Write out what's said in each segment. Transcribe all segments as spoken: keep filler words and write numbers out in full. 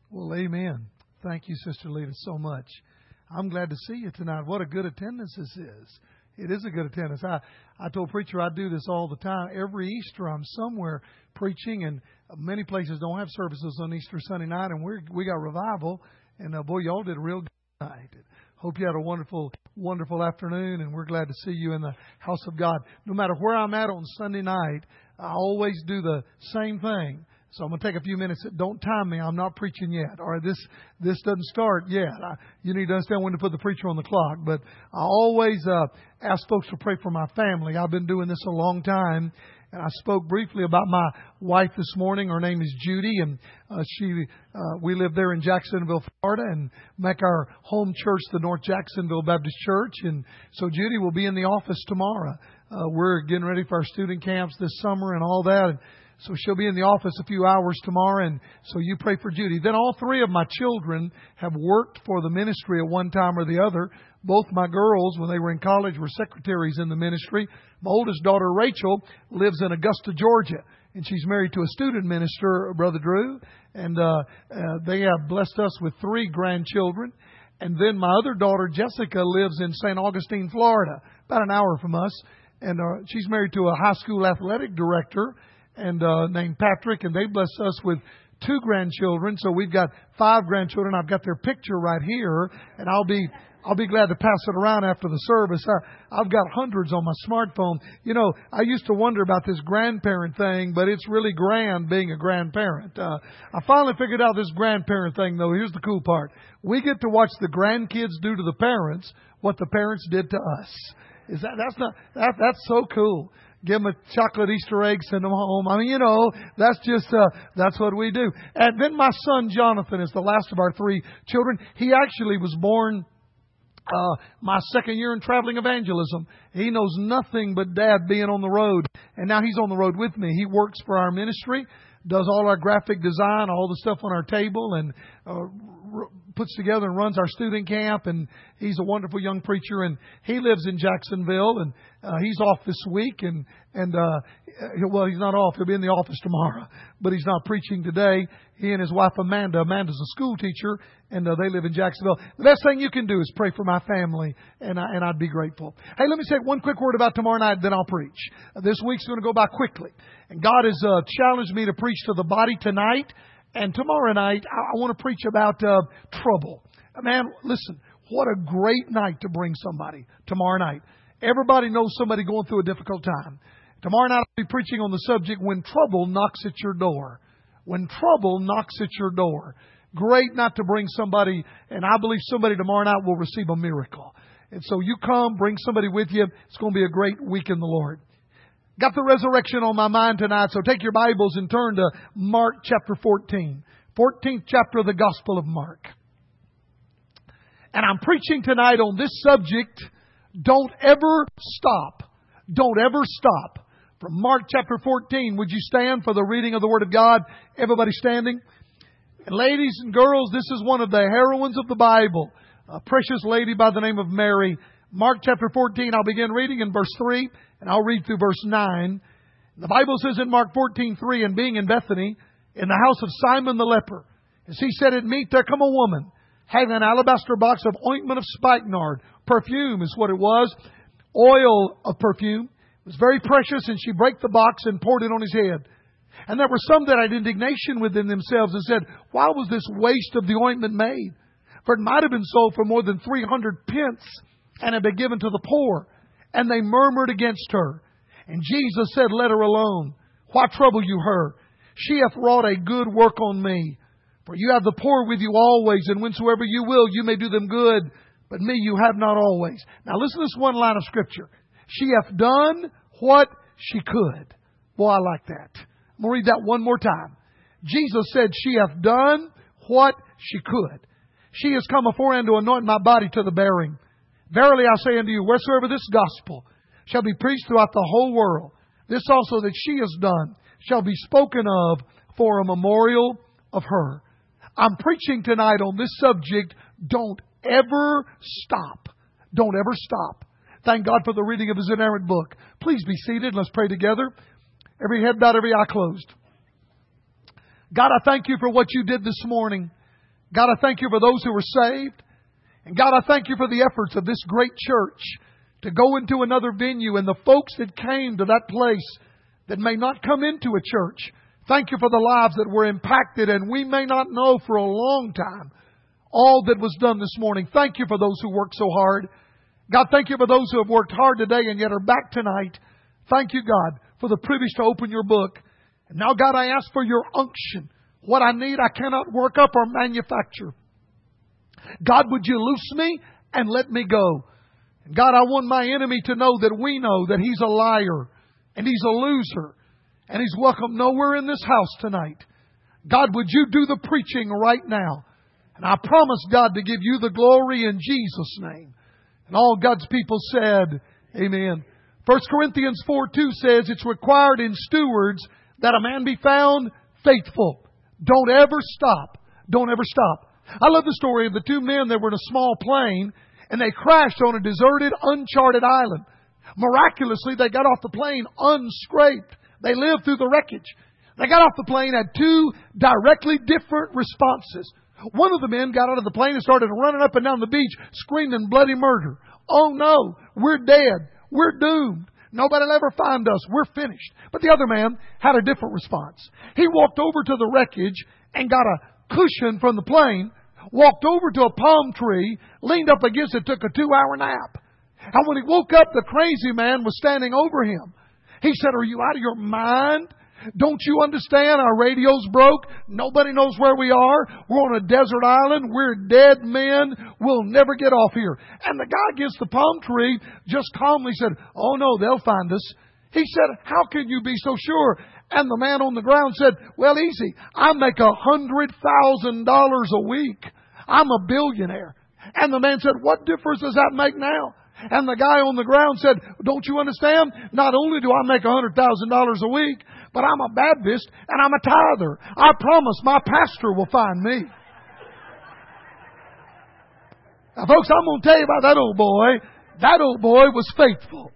Well, amen. Thank you, Sister Lita, so much. I'm glad to see you tonight. What a good attendance this is. It is a good attendance. I, I told Preacher I do this all the time. Every Easter I'm somewhere preaching, and many places don't have services on Easter Sunday night, and we we got revival. And uh, boy, y'all did a real good night. Hope you had a wonderful, wonderful afternoon, and we're glad to see you in the house of God. No matter where I'm at on Sunday night, I always do the same thing. So I'm going to take a few minutes. Don't time me. I'm not preaching yet. All right, this this doesn't start yet. I, you need to understand when to put the preacher on the clock. But I always uh, ask folks to pray for my family. I've been doing this a long time. And I spoke briefly about my wife this morning. Her name is Judy, and uh, she uh, we live there in Jacksonville, Florida, and make our home church the North Jacksonville Baptist Church. And so Judy will be in the office tomorrow. Uh, we're getting ready for our student camps this summer and all that. And so she'll be in the office a few hours tomorrow, and so you pray for Judy. Then all three of my children have worked for the ministry at one time or the other. Both my girls, when they were in college, were secretaries in the ministry. My oldest daughter, Rachel, lives in Augusta, Georgia, and she's married to a student minister, Brother Drew. And uh, uh, they have blessed us with three grandchildren. And then my other daughter, Jessica, lives in Saint Augustine, Florida, about an hour from us. And uh, she's married to a high school athletic director and uh, named Patrick, and they blessed us with two grandchildren. So we've got five grandchildren. I've got their picture right here, and I'll be I'll be glad to pass it around after the service. I, I've got hundreds on my smartphone. You know, I used to wonder about this grandparent thing, but it's really grand being a grandparent. Uh, I finally figured out this grandparent thing, though. Here's the cool part. We get to watch the grandkids do to the parents what the parents did to us. Is that, that's not, that, that's so cool. Give them a chocolate Easter egg, send them home. I mean, you know, that's just, uh, that's what we do. And then my son Jonathan is the last of our three children. He actually was born Uh, my second year in traveling evangelism. He knows nothing but Dad being on the road. And now he's on the road with me. He works for our ministry, does all our graphic design, all the stuff on our table, and uh, r- puts together and runs our student camp. And he's a wonderful young preacher. And he lives in Jacksonville, and uh, he's off this week. And, and uh, well, he's not off. He'll be in the office tomorrow. But he's not preaching today. He and his wife Amanda. Amanda's a school teacher, and uh, they live in Jacksonville. The best thing you can do is pray for my family, and, I, and I'd be grateful. Hey, let me say one quick word about tomorrow night, then I'll preach. Uh, this week's going to go by quickly. And God has uh, challenged me to preach to the body tonight. And tomorrow night, I, I want to preach about uh, trouble. Man, listen, what a great night to bring somebody tomorrow night. Everybody knows somebody going through a difficult time. Tomorrow night I'll be preaching on the subject, when trouble knocks at your door. When trouble knocks at your door. Great not to bring somebody, and I believe somebody tomorrow night will receive a miracle. And so you come, bring somebody with you. It's going to be a great week in the Lord. Got the resurrection on my mind tonight, so take your Bibles and turn to Mark chapter fourteen. fourteenth chapter of the Gospel of Mark. And I'm preaching tonight on this subject, don't ever stop. Don't ever stop. From Mark chapter fourteen, would you stand for the reading of the Word of God? Everybody standing? And ladies and girls, this is one of the heroines of the Bible, a precious lady by the name of Mary. Mark chapter fourteen, I'll begin reading in verse three, and I'll read through verse nine. The Bible says in Mark fourteen three, and being in Bethany, in the house of Simon the leper, as he sat at meat, there come a woman, having an alabaster box of ointment of spikenard. Perfume is what it was, oil of perfume. It was very precious, and she brake the box and poured it on his head. And there were some that had indignation within themselves and said, why was this waste of the ointment made? For it might have been sold for more than three hundred pence and had been given to the poor. And they murmured against her. And Jesus said, let her alone. Why trouble you her? She hath wrought a good work on me. For you have the poor with you always, and whensoever you will, you may do them good. But me you have not always. Now listen to this one line of Scripture. She hath done what she could. Boy, I like that. I'm going to read that one more time. Jesus said, she hath done what she could. She has come aforehand to anoint my body to the bearing. Verily I say unto you, wheresoever this gospel shall be preached throughout the whole world, this also that she has done shall be spoken of for a memorial of her. I'm preaching tonight on this subject, don't ever stop. Don't ever stop. Thank God for the reading of His inerrant book. Please be seated. Let's pray together. Every head bowed, every eye closed. God, I thank You for what You did this morning. God, I thank You for those who are saved. And God, I thank You for the efforts of this great church to go into another venue and the folks that came to that place that may not come into a church. Thank You for the lives that were impacted, and we may not know for a long time all that was done this morning. Thank You for those who worked so hard. God, thank You for those who have worked hard today and yet are back tonight. Thank You, God, for the privilege to open Your book. And now, God, I ask for Your unction. What I need, I cannot work up or manufacture. God, would You loose me and let me go? And God, I want my enemy to know that we know that he's a liar and he's a loser and he's welcome nowhere in this house tonight. God, would You do the preaching right now? And I promise, God, to give You the glory in Jesus' name. And all God's people said, amen. First Corinthians four two says it's required in stewards that a man be found faithful. Don't ever stop. Don't ever stop. I love the story of the two men that were in a small plane and they crashed on a deserted, uncharted island. Miraculously, they got off the plane unscraped. They lived through the wreckage. They got off the plane, had two directly different responses. One of the men got out of the plane and started running up and down the beach screaming bloody murder. Oh no, we're dead. We're doomed. Nobody will ever find us. We're finished. But the other man had a different response. He walked over to the wreckage and got a cushion from the plane, walked over to a palm tree, leaned up against it, took a two-hour nap. And when he woke up, the crazy man was standing over him. He said, "Are you out of your mind? Don't you understand? Our radio's broke. Nobody knows where we are. We're on a desert island. We're dead men. We'll never get off here." And the guy against the palm tree just calmly said, "Oh no, they'll find us." He said, "How can you be so sure?" And the man on the ground said, "Well, easy. I make a hundred thousand dollars a week. I'm a billionaire." And the man said, "What difference does that make now?" And the guy on the ground said, "Don't you understand? Not only do I make a hundred thousand dollars a week, but I'm a Baptist and I'm a tither. I promise my pastor will find me." Now, folks, I'm going to tell you about that old boy. That old boy was faithful.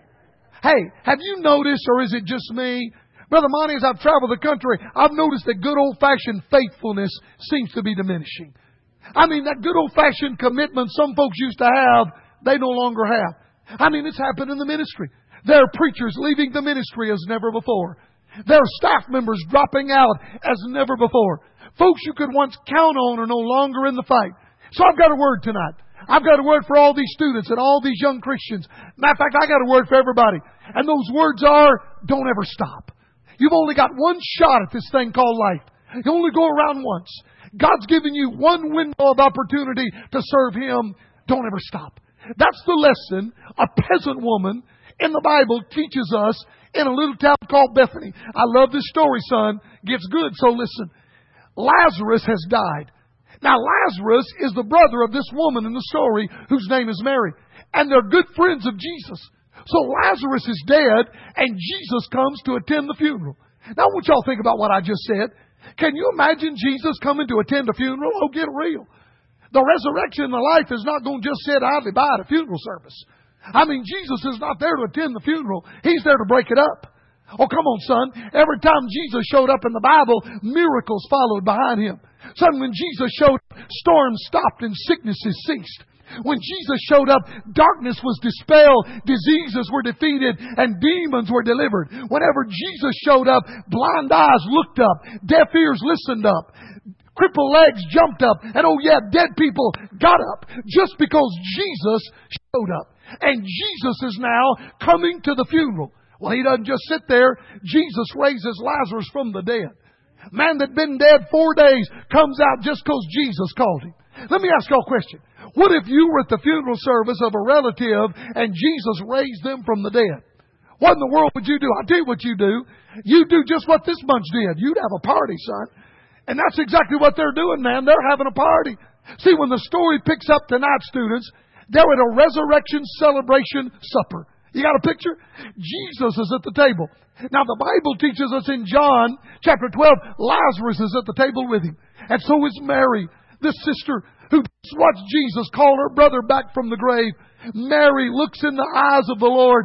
Hey, have you noticed, or is it just me? Brother Monty, as I've traveled the country, I've noticed that good old-fashioned faithfulness seems to be diminishing. I mean, that good old-fashioned commitment some folks used to have, they no longer have. I mean, it's happened in the ministry. There are preachers leaving the ministry as never before. There are staff members dropping out as never before. Folks you could once count on are no longer in the fight. So I've got a word tonight. I've got a word for all these students and all these young Christians. Matter of fact, I got a word for everybody. And those words are, don't ever stop. You've only got one shot at this thing called life. You only go around once. God's given you one window of opportunity to serve Him. Don't ever stop. That's the lesson a peasant woman in the Bible teaches us in a little town called Bethany. I love this story, son. Gets good, so listen. Lazarus has died. Now, Lazarus is the brother of this woman in the story whose name is Mary. And they're good friends of Jesus. So Lazarus is dead, and Jesus comes to attend the funeral. Now, I want y'all to think about what I just said. Can you imagine Jesus coming to attend a funeral? Oh, get real. The resurrection and the life is not going to just sit idly by at a funeral service. I mean, Jesus is not there to attend the funeral. He's there to break it up. Oh, come on, son. Every time Jesus showed up in the Bible, miracles followed behind Him. Son, when Jesus showed up, storms stopped and sicknesses ceased. When Jesus showed up, darkness was dispelled, diseases were defeated, and demons were delivered. Whenever Jesus showed up, blind eyes looked up, deaf ears listened up, crippled legs jumped up, and oh yeah, dead people got up just because Jesus showed up. And Jesus is now coming to the funeral. Well, He doesn't just sit there. Jesus raises Lazarus from the dead. A man that had been dead four days comes out just because Jesus called him. Let me ask y'all a question. What if you were at the funeral service of a relative and Jesus raised them from the dead? What in the world would you do? I'll tell you what you do. You do just what this bunch did. You'd have a party, son. And that's exactly what they're doing, man. They're having a party. See, when the story picks up tonight, students, they're at a resurrection celebration supper. You got a picture? Jesus is at the table. Now, the Bible teaches us in John chapter twelve, Lazarus is at the table with him. And so is Mary, this sister who watched Jesus call her brother back from the grave. Mary looks in the eyes of the Lord,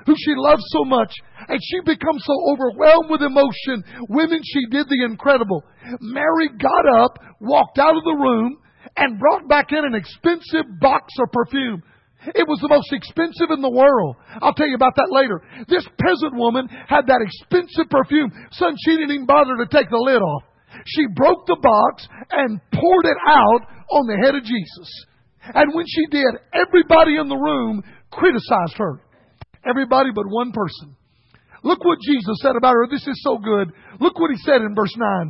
who she loved so much, and she becomes so overwhelmed with emotion. Women, she did the incredible. Mary got up, walked out of the room, and brought back in an expensive box of perfume. It was the most expensive in the world. I'll tell you about that later. This peasant woman had that expensive perfume. Son, she didn't even bother to take the lid off. She broke the box and poured it out on the head of Jesus. And when she did, everybody in the room criticized her. Everybody but one person. Look what Jesus said about her. This is so good. Look what He said in verse nine.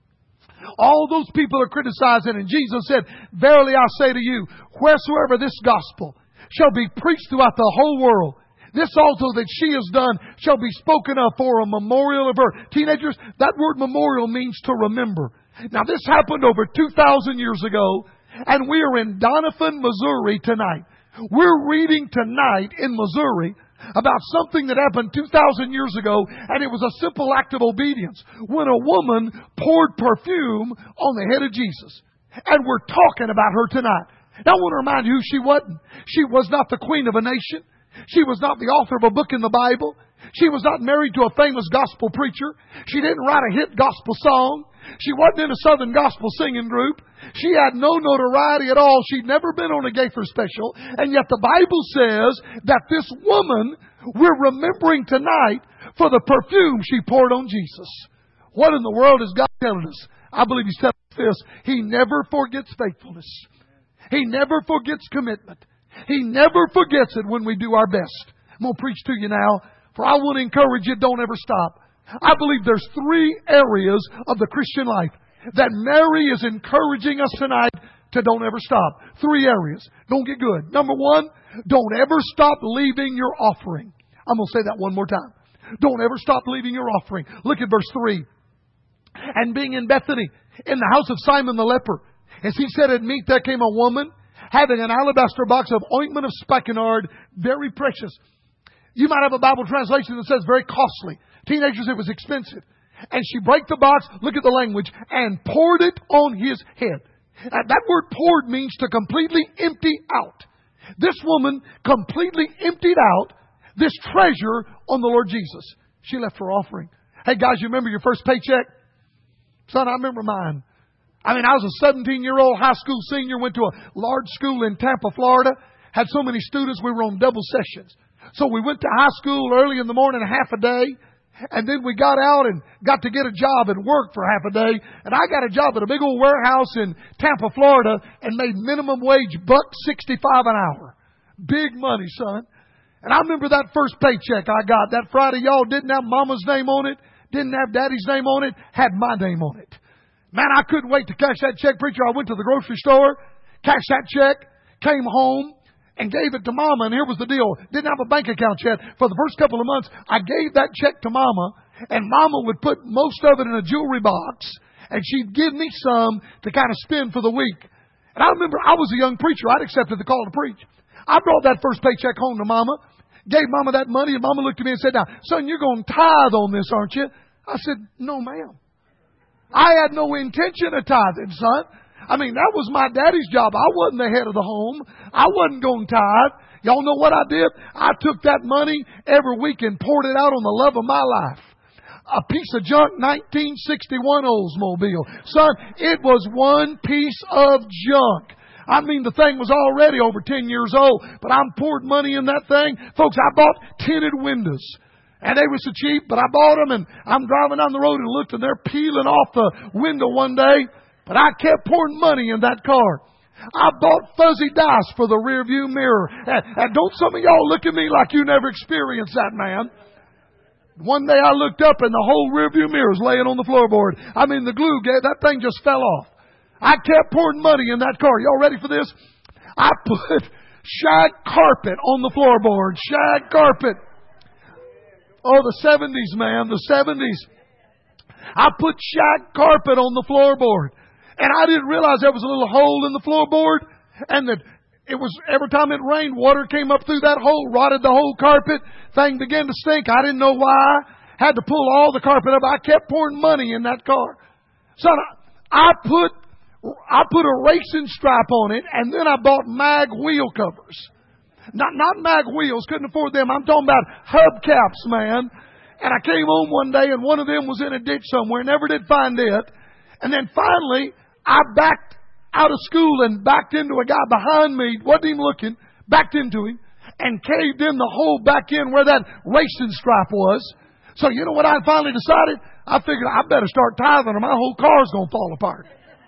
All those people are criticizing, and Jesus said, "Verily I say to you, wheresoever this gospel shall be preached throughout the whole world, this also that she has done shall be spoken of for a memorial of her." Teenagers, that word memorial means to remember. Now this happened over two thousand years ago, and we are in Doniphan, Missouri tonight. We're reading tonight in Missouri about something that happened two thousand years ago, and it was a simple act of obedience when a woman poured perfume on the head of Jesus. And we're talking about her tonight. Now I want to remind you who she wasn't. She was not the queen of a nation. She was not the author of a book in the Bible. She was not married to a famous gospel preacher. She didn't write a hit gospel song. She wasn't in a Southern gospel singing group. She had no notoriety at all. She'd never been on a Gaither special. And yet the Bible says that this woman we're remembering tonight for the perfume she poured on Jesus. What in the world is God telling us? I believe He's telling us this. He never forgets faithfulness. He never forgets commitment. He never forgets it when we do our best. I'm going to preach to you now, for I want to encourage you, don't ever stop. I believe there's three areas of the Christian life that Mary is encouraging us tonight to don't ever stop. Three areas. Don't get good. Number one, don't ever stop leaving your offering. I'm going to say that one more time. Don't ever stop leaving your offering. Look at verse three. And being in Bethany, in the house of Simon the leper, as he said at meat, there came a woman having an alabaster box of ointment of spikenard, very precious. You might have a Bible translation that says very costly. Teenagers, it was expensive. And she broke the box, look at the language, and poured it on His head. And that word poured means to completely empty out. This woman completely emptied out this treasure on the Lord Jesus. She left her offering. Hey guys, you remember your first paycheck? Son, I remember mine. I mean, I was a seventeen-year-old high school senior, went to a large school in Tampa, Florida, had so many students, we were on double sessions. So we went to high school early in the morning, half a day, and then we got out and got to get a job and work for half a day. And I got a job at a big old warehouse in Tampa, Florida, and made minimum wage buck sixty-five an hour. Big money, son. And I remember that first paycheck I got that Friday. Y'all didn't have Mama's name on it, didn't have Daddy's name on it, had my name on it. Man, I couldn't wait to cash that check, preacher. I went to the grocery store, cashed that check, came home, and gave it to Mama. And here was the deal. Didn't have a bank account yet. For the first couple of months, I gave that check to Mama, and Mama would put most of it in a jewelry box, and she'd give me some to kind of spend for the week. And I remember I was a young preacher. I'd accepted the call to preach. I brought that first paycheck home to Mama, gave Mama that money, and Mama looked at me and said, "Now, son, you're going to tithe on this, aren't you?" I said, "No, ma'am. I had no intention of tithing, son. I mean, that was my daddy's job. I wasn't the head of the home. I wasn't going to tithe." Y'all know what I did? I took that money every week and poured it out on the love of my life. A piece of junk nineteen sixty-one Oldsmobile. Son, it was one piece of junk. I mean, the thing was already over ten years old, but I poured money in that thing. Folks, I bought tinted windows. And they were so cheap, but I bought them, and I'm driving down the road and looked, and they're peeling off the window one day. But I kept pouring money in that car. I bought fuzzy dice for the rear view mirror. And, and don't some of y'all look at me like you never experienced that, man. One day I looked up, and the whole rear view mirror was laying on the floorboard. I mean, the glue, gave, that thing just fell off. I kept pouring money in that car. Y'all ready for this? I put shag carpet on the floorboard. Shag carpet. Oh, the seventies, man, the seventies. I put shag carpet on the floorboard. And I didn't realize there was a little hole in the floorboard. And that it was, every time it rained, water came up through that hole, rotted the whole carpet. Thing began to stink. I didn't know why. Had to pull all the carpet up. I kept pouring money in that car. So I put, I put a racing stripe on it, and then I bought mag wheel covers. Not, not mag wheels. Couldn't afford them. I'm talking about hubcaps, man. And I came home one day and one of them was in a ditch somewhere. Never did find it. And then finally, I backed out of school and backed into a guy behind me. Wasn't even looking. Backed into him. And caved in the hole back in where that racing stripe was. So you know what I finally decided? I figured I better start tithing or my whole car's going to fall apart.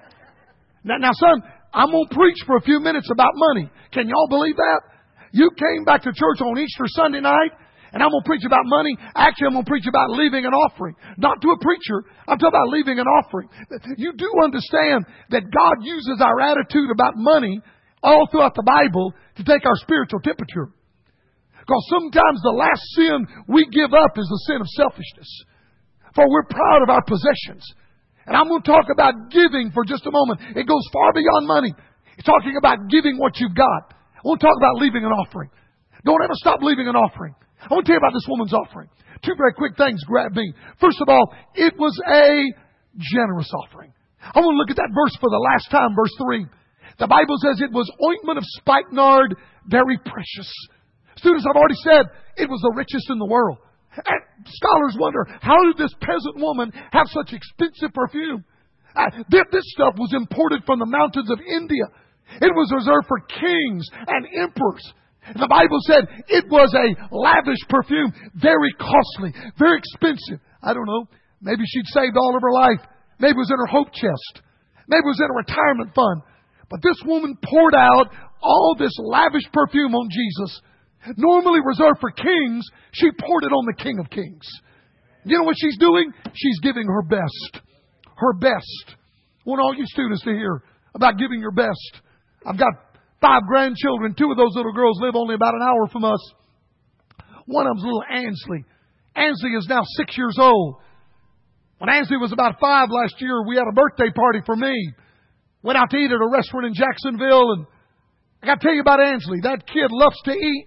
Now, now, son, I'm going to preach for a few minutes about money. Can y'all believe that? You came back to church on Easter Sunday night, and I'm going to preach about money. Actually, I'm going to preach about leaving an offering. Not to a preacher. I'm talking about leaving an offering. You do understand that God uses our attitude about money all throughout the Bible to take our spiritual temperature. Because sometimes the last sin we give up is the sin of selfishness. For we're proud of our possessions. And I'm going to talk about giving for just a moment. It goes far beyond money. It's talking about giving what you've got. I want to talk about leaving an offering. Don't ever stop leaving an offering. I want to tell you about this woman's offering. Two very quick things grab me. First of all, it was a generous offering. I want to look at that verse for the last time, verse three. The Bible says it was ointment of spikenard, very precious. Students, I've already said it was the richest in the world. And scholars wonder, how did this peasant woman have such expensive perfume? Uh, this stuff was imported from the mountains of India. It was reserved for kings and emperors. The Bible said it was a lavish perfume, very costly, very expensive. I don't know. Maybe she'd saved all of her life. Maybe it was in her hope chest. Maybe it was in a retirement fund. But this woman poured out all this lavish perfume on Jesus. Normally reserved for kings, she poured it on the King of Kings. You know what she's doing? She's giving her best. Her best. I want all you students to hear about giving your best. I've got five grandchildren. Two of those little girls live only about an hour from us. One of them's little Ansley. Ansley is now six years old. When Ansley was about five last year, we had a birthday party for me. Went out to eat at a restaurant in Jacksonville, and I got to tell you about Ansley. That kid loves to eat.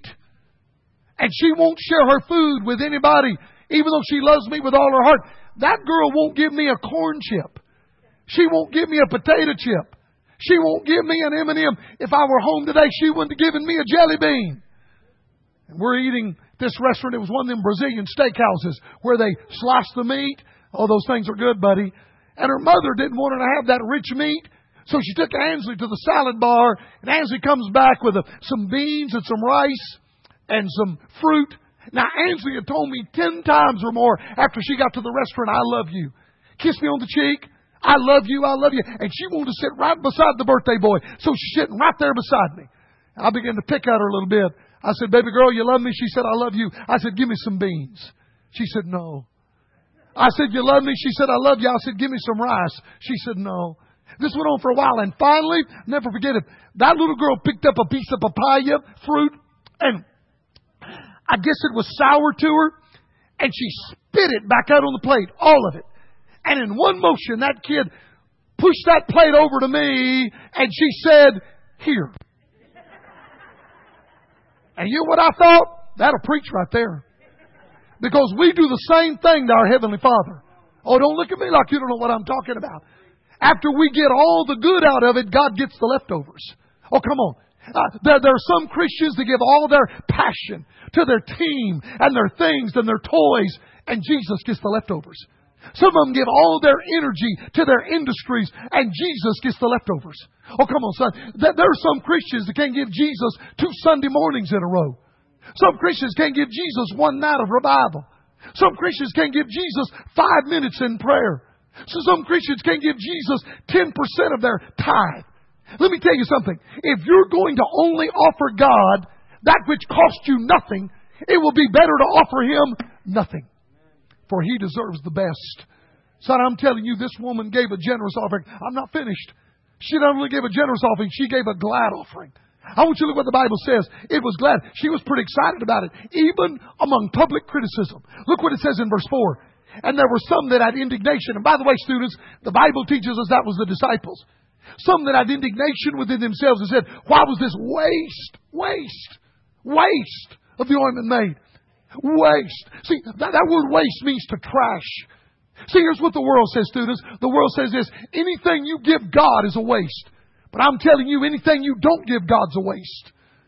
And she won't share her food with anybody, even though she loves me with all her heart. That girl won't give me a corn chip. She won't give me a potato chip. She won't give me an M and M. If I were home today, she wouldn't have given me a jelly bean. And we're eating this restaurant. It was one of them Brazilian steakhouses where they slice the meat. Oh, those things are good, buddy. And her mother didn't want her to have that rich meat. So she took Ansley to the salad bar. And Ansley comes back with a, some beans and some rice and some fruit. Now, Ansley had told me ten times or more after she got to the restaurant, I love you. Kiss me on the cheek. I love you. I love you. And she wanted to sit right beside the birthday boy. So she's sitting right there beside me. I began to pick at her a little bit. I said, baby girl, you love me? She said, I love you. I said, give me some beans. She said, no. I said, you love me? She said, I love you. I said, give me some rice. She said, no. This went on for a while. And finally, never forget it, that little girl picked up a piece of papaya fruit, and I guess it was sour to her, and she spit it back out on the plate, all of it. And in one motion, that kid pushed that plate over to me, and she said, here. And you know what I thought? That'll preach right there. Because we do the same thing to our Heavenly Father. Oh, don't look at me like you don't know what I'm talking about. After we get all the good out of it, God gets the leftovers. Oh, come on. Uh, there, there are some Christians that give all their passion to their team and their things and their toys, and Jesus gets the leftovers. Some of them give all their energy to their industries, and Jesus gets the leftovers. Oh, come on, son. There are some Christians that can't give Jesus two Sunday mornings in a row. Some Christians can't give Jesus one night of revival. Some Christians can't give Jesus five minutes in prayer. So some Christians can't give Jesus ten percent of their tithe. Let me tell you something. If you're going to only offer God that which costs you nothing, it will be better to offer Him nothing. For He deserves the best. Son, I'm telling you, this woman gave a generous offering. I'm not finished. She not only gave a generous offering, she gave a glad offering. I want you to look what the Bible says. It was glad. She was pretty excited about it, even among public criticism. Look what it says in verse four. And there were some that had indignation. And by the way, students, the Bible teaches us that was the disciples. Some that had indignation within themselves and said, why was this waste, waste, waste of the ointment made? Waste. See, that, that word waste means to trash. See, here's what the world says, students. The world says this: anything you give God is a waste. But I'm telling you, anything you don't give God's a waste.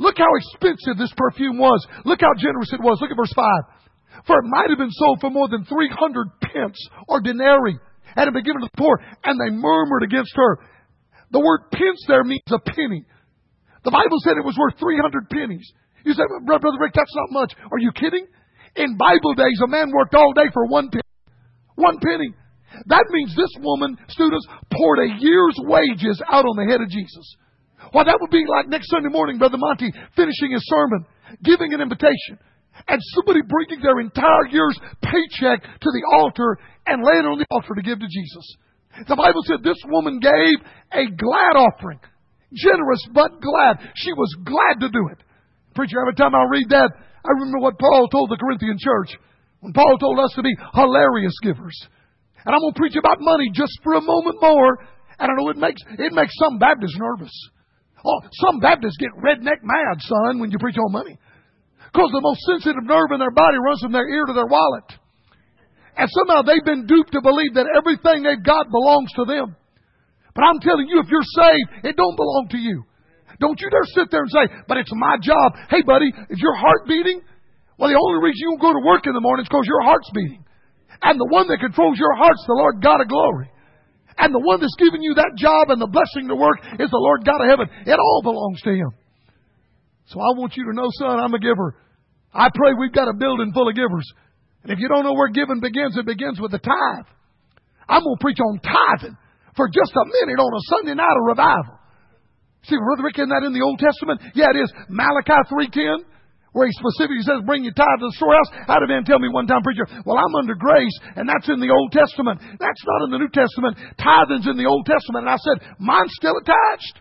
Look how expensive this perfume was. Look how generous it was. Look at verse five. For it might have been sold for more than three hundred pence or denarii, and had been given to the poor, and they murmured against her. The word pence there means a penny. The Bible said it was worth three hundred pennies. You say, Brother Rick, that's not much. Are you kidding? In Bible days, a man worked all day for one penny. One penny. That means this woman, students, poured a year's wages out on the head of Jesus. Well, that would be like next Sunday morning, Brother Monty finishing his sermon, giving an invitation, and somebody bringing their entire year's paycheck to the altar and laying it on the altar to give to Jesus. The Bible said this woman gave a glad offering. Generous but glad. She was glad to do it. Preacher, every time I read that, I remember what Paul told the Corinthian church when Paul told us to be hilarious givers. And I'm going to preach about money just for a moment more. And I know it makes it makes some Baptists nervous. Oh, some Baptists get redneck mad, son, when you preach on money. Because the most sensitive nerve in their body runs from their ear to their wallet. And somehow they've been duped to believe that everything they've got belongs to them. But I'm telling you, if you're saved, it don't belong to you. Don't you dare sit there and say, but it's my job. Hey, buddy, is your heart beating? Well, the only reason you don't go to work in the morning is because your heart's beating. And the one that controls your heart's the Lord God of glory. And the one that's giving you that job and the blessing to work is the Lord God of heaven. It all belongs to Him. So I want you to know, son, I'm a giver. I pray we've got a building full of givers. And if you don't know where giving begins, it begins with the tithe. I'm going to preach on tithing for just a minute on a Sunday night of revival. See, Brother Rick, isn't that in the Old Testament? Yeah, it is. Malachi three ten, where he specifically says, bring your tithe to the storehouse. I had a man tell me one time, preacher, well, I'm under grace, and that's in the Old Testament. That's not in the New Testament. Tithing's in the Old Testament. And I said, mine's still attached.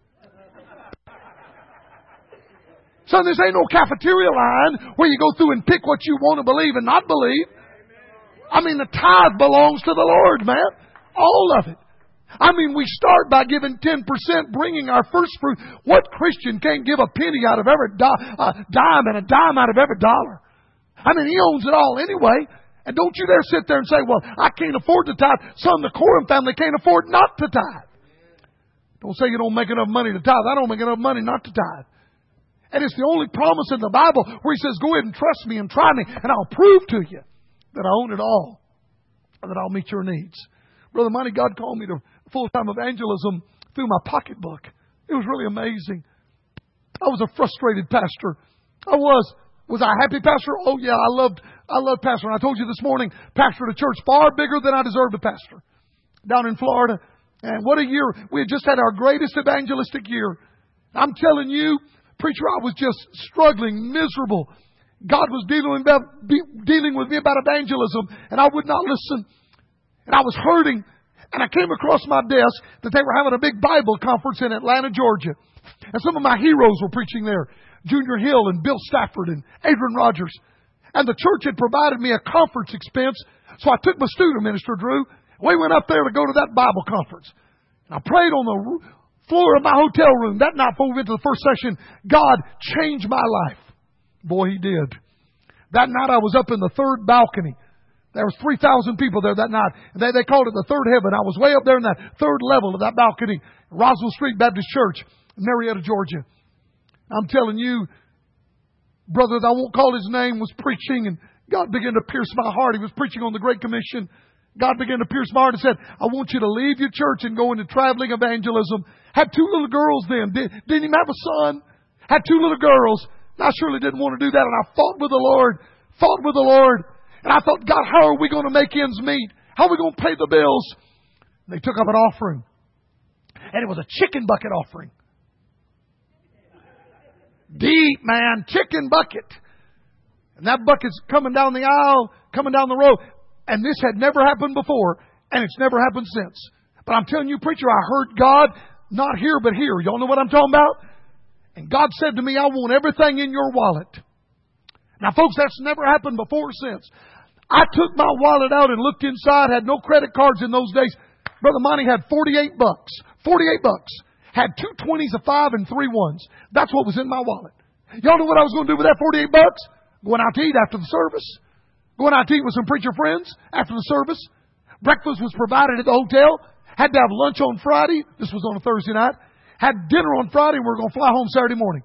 Son, this ain't no cafeteria line where you go through and pick what you want to believe and not believe. I mean, the tithe belongs to the Lord, man. All of it. I mean, we start by giving ten percent, bringing our first fruit. What Christian can't give a penny out of every do- uh, dime and a dime out of every dollar? I mean, he owns it all anyway. And don't you dare sit there and say, well, I can't afford to tithe. Some of the Coram family can't afford not to tithe. Don't say you don't make enough money to tithe. I don't make enough money not to tithe. And it's the only promise in the Bible where He says, go ahead and trust me and try me, and I'll prove to you that I own it all and that I'll meet your needs. Brother Monty, God called me to full-time evangelism through my pocketbook. It was really amazing. I was a frustrated pastor. I was. Was I a happy pastor? Oh, yeah, I loved I loved pastoring. I told you this morning, pastored a church far bigger than I deserved to pastor down in Florida. And what a year. We had just had our greatest evangelistic year. I'm telling you, preacher, I was just struggling, miserable. God was dealing with, about, dealing with me about evangelism, and I would not listen. And I was hurting. And I came across my desk that they were having a big Bible conference in Atlanta, Georgia. And some of my heroes were preaching there. Junior Hill and Bill Stafford and Adrian Rogers. And the church had provided me a conference expense. So I took my student minister, Drew. We went up there to go to that Bible conference. And I prayed on the floor of my hotel room. That night before we went to the first session, God changed my life. Boy, He did. That night I was up in the third balcony. There was three thousand people there that night. And they, they called it the third heaven. I was way up there in that third level of that balcony. Roswell Street Baptist Church, Marietta, Georgia. I'm telling you, brother, I won't call his name, was preaching, and God began to pierce my heart. He was preaching on the Great Commission. God began to pierce my heart and said, I want you to leave your church and go into traveling evangelism. Had two little girls then. Did, didn't even have a son. Had two little girls. And I surely didn't want to do that. And I fought with the Lord. Fought with the Lord. And I thought, God, how are we going to make ends meet? How are we going to pay the bills? And they took up an offering. And it was a chicken bucket offering. Deep, man. Chicken bucket. And that bucket's coming down the aisle, coming down the road. And this had never happened before. And it's never happened since. But I'm telling you, preacher, I heard God, not here but here. Y'all know what I'm talking about? And God said to me, I want everything in your wallet. Now, folks, that's never happened before or since. I took my wallet out and looked inside, had no credit cards in those days. Brother Monty had forty-eight bucks. forty-eight bucks. Had two twenties, a five, and three ones. That's what was in my wallet. Y'all know what I was going to do with that forty-eight bucks? Going out to eat after the service. Going out to eat with some preacher friends after the service. Breakfast was provided at the hotel. Had to have lunch on Friday. This was on a Thursday night. Had dinner on Friday, and we were going to fly home Saturday morning.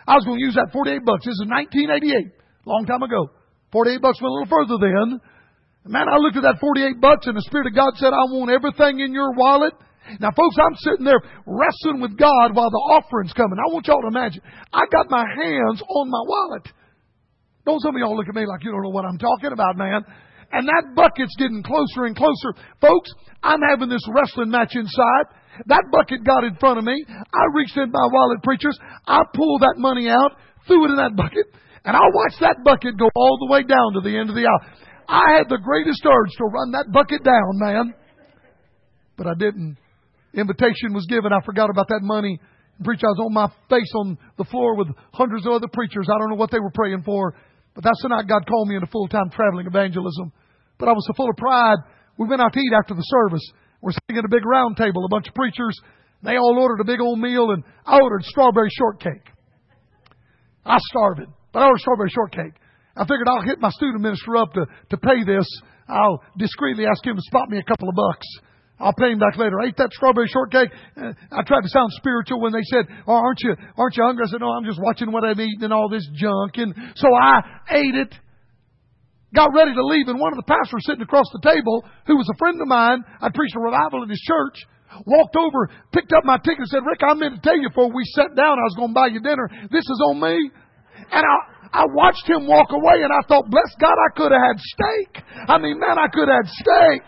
I was going to use that forty-eight bucks. This is nineteen eighty-eight. Long time ago. forty-eight bucks went a little further then. Man, I looked at that forty-eight bucks and the Spirit of God said, I want everything in your wallet. Now, folks, I'm sitting there wrestling with God while the offering's coming. I want y'all to imagine. I got my hands on my wallet. Don't some of y'all look at me like you don't know what I'm talking about, man. And that bucket's getting closer and closer. Folks, I'm having this wrestling match inside. That bucket got in front of me. I reached in my wallet, preachers. I pulled that money out, threw it in that bucket, and I watched that bucket go all the way down to the end of the aisle. I had the greatest urge to run that bucket down, man. But I didn't. Invitation was given. I forgot about that money. Preacher, I was on my face on the floor with hundreds of other preachers. I don't know what they were praying for. But that's the night God called me into full-time traveling evangelism. But I was so full of pride. We went out to eat after the service. We're sitting at a big round table, a bunch of preachers. They all ordered a big old meal, and I ordered strawberry shortcake. I was starving, but I ordered strawberry shortcake. I figured I'll hit my student minister up to, to pay this. I'll discreetly ask him to spot me a couple of bucks. I'll pay him back later. I ate that strawberry shortcake. Uh, I tried to sound spiritual when they said, oh, aren't you, aren't you hungry? I said, no, I'm just watching what I'm eating and all this junk. And so I ate it, got ready to leave, and one of the pastors sitting across the table, who was a friend of mine, I preached a revival in his church, walked over, picked up my ticket and said, Rick, I meant to tell you before we sat down I was going to buy you dinner. This is on me. And I, I watched him walk away, and I thought, bless God, I could have had steak. I mean, man, I could have had steak.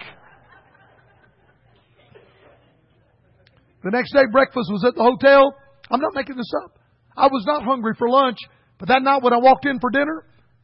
The next day, breakfast was at the hotel. I'm not making this up. I was not hungry for lunch. But that night when I walked in for dinner,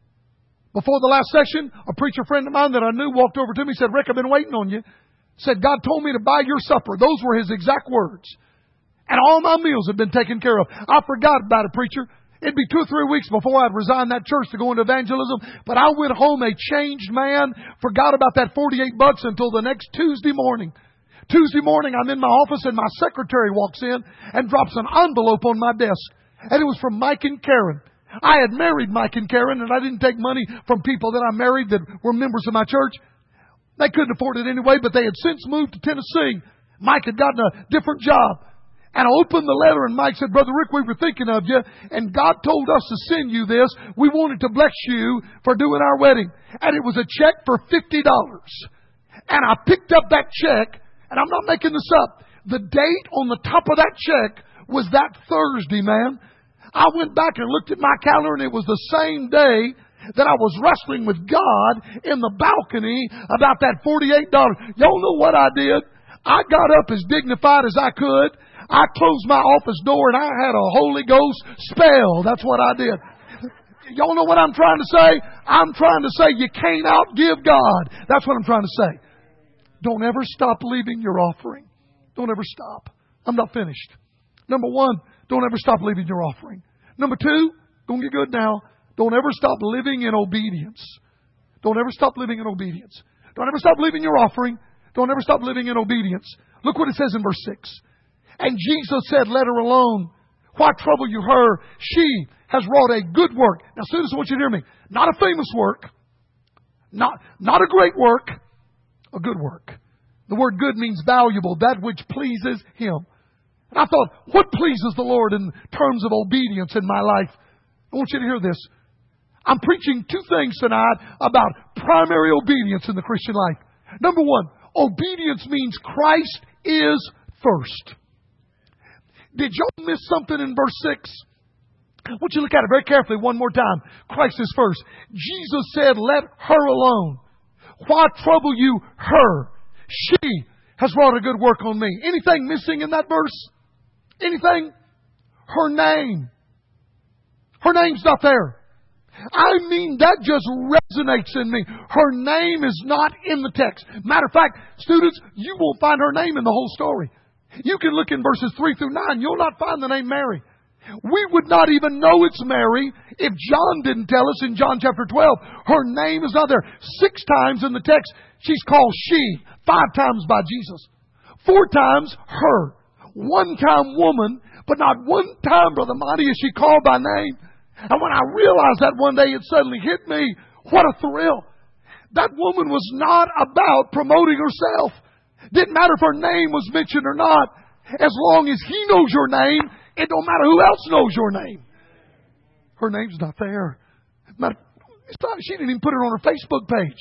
before the last session, a preacher friend of mine that I knew walked over to me and said, Rick, I've been waiting on you. Said, God told me to buy your supper. Those were his exact words. And all my meals had been taken care of. I forgot about it, preacher. It'd be two or three weeks before I'd resign that church to go into evangelism. But I went home a changed man. Forgot about that forty-eight bucks until the next Tuesday morning. Tuesday morning, I'm in my office and my secretary walks in and drops an envelope on my desk. And it was from Mike and Karen. I had married Mike and Karen, and I didn't take money from people that I married that were members of my church. They couldn't afford it anyway, but they had since moved to Tennessee. Mike had gotten a different job. And I opened the letter, and Mike said, Brother Rick, we were thinking of you, and God told us to send you this. We wanted to bless you for doing our wedding. And it was a check for fifty dollars. And I picked up that check, and I'm not making this up. The date on the top of that check was that Thursday, man. I went back and looked at my calendar, and it was the same day that I was wrestling with God in the balcony about that forty-eight dollars. Y'all know what I did? I got up as dignified as I could. I closed my office door, and I had a Holy Ghost spell. That's what I did. Y'all know what I'm trying to say? I'm trying to say you can't outgive God. That's what I'm trying to say. Don't ever stop leaving your offering. Don't ever stop. I'm not finished. Number one, don't ever stop leaving your offering. Number two, don't get good now. Don't ever stop living in obedience. Don't ever stop living in obedience. Don't ever stop leaving your offering. Don't ever stop living in obedience. Look what it says in verse six. And Jesus said, let her alone. Why trouble you her? She has wrought a good work. Now, students, I want you to hear me. Not a famous work. Not, not a great work. A good work. The word good means valuable, that which pleases Him. And I thought, what pleases the Lord in terms of obedience in my life? I want you to hear this. I'm preaching two things tonight about primary obedience in the Christian life. Number one, obedience means Christ is first. Did y'all miss something in verse six? I want you to look at it very carefully one more time. Christ is first. Jesus said, let her alone. Why trouble you her? She has wrought a good work on me. Anything missing in that verse? Anything? Her name. Her name's not there. I mean, that just resonates in me. Her name is not in the text. Matter of fact, students, you won't find her name in the whole story. You can look in verses three through nine. You'll not find the name Mary. We would not even know it's Mary if John didn't tell us in John chapter twelve. Her name is not there. Six times in the text, she's called she. Five times by Jesus. Four times her. One time woman, but not one time, Brother Monty, is she called by name. And when I realized that one day, it suddenly hit me. What a thrill. That woman was not about promoting herself. Didn't matter if her name was mentioned or not. As long as He knows your name, it don't matter who else knows your name. Her name's not there. Matter, it's not, she didn't even put it on her Facebook page.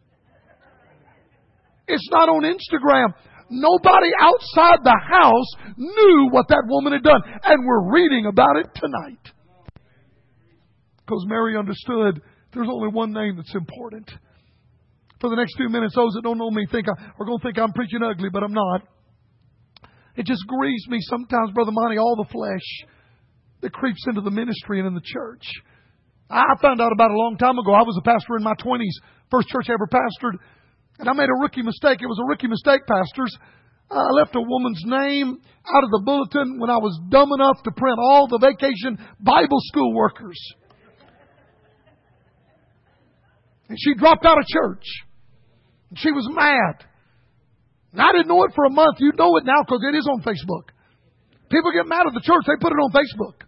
It's not on Instagram. Nobody outside the house knew what that woman had done. And we're reading about it tonight. Because Mary understood there's only one name that's important. For the next few minutes, those that don't know me think I, are going to think I'm preaching ugly, but I'm not. It just grieves me sometimes, Brother Monty, all the flesh that creeps into the ministry and in the church. I found out about it a long time ago. I was a pastor in my twenties, first church I ever pastored. And I made a rookie mistake. It was a rookie mistake, pastors. I left a woman's name out of the bulletin when I was dumb enough to print all the vacation Bible school workers. And she dropped out of church. And she was mad. And I didn't know it for a month. You know it now because it is on Facebook. People get mad at the church. They put it on Facebook.